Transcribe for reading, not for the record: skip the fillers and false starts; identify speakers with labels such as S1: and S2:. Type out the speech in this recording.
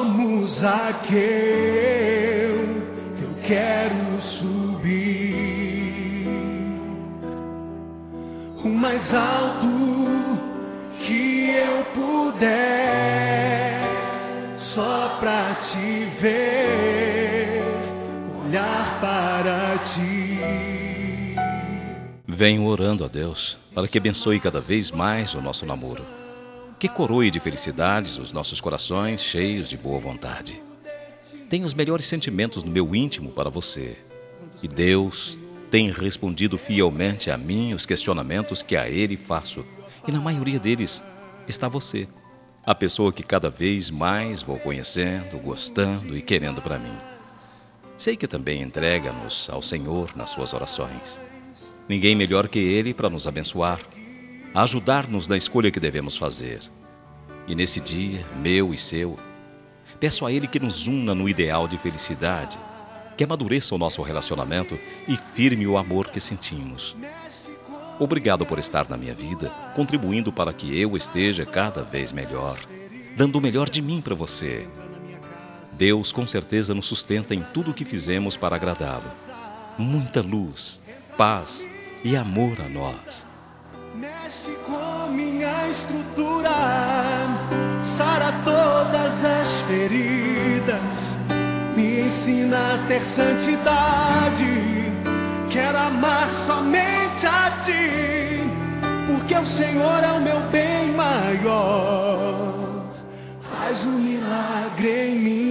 S1: como Zaqueu, eu quero subir o mais alto que eu puder, só pra te ver, olhar para ti.
S2: Venho orando a Deus para que abençoe cada vez mais o nosso namoro, que coroe de felicidades os nossos corações cheios de boa vontade. Tenho os melhores sentimentos no meu íntimo para você, e Deus tem respondido fielmente a mim os questionamentos que a Ele faço, e na maioria deles está você, a pessoa que cada vez mais vou conhecendo, gostando e querendo para mim. Sei que também entrega-nos ao Senhor nas suas orações. Ninguém melhor que Ele para nos abençoar, ajudar-nos na escolha que devemos fazer. E nesse dia, meu e seu, peço a Ele que nos una no ideal de felicidade, que amadureça o nosso relacionamento e firme o amor que sentimos. Obrigado por estar na minha vida, contribuindo para que eu esteja cada vez melhor, dando o melhor de mim para você. Deus com certeza nos sustenta em tudo o que fizemos para agradá-lo. Muita luz, paz e amor a nós.
S1: Mexe com minha estrutura, sara todas as feridas, me ensina a ter santidade. Quero amar somente a ti, porque o Senhor é o meu bem maior. Faz um milagre em mim.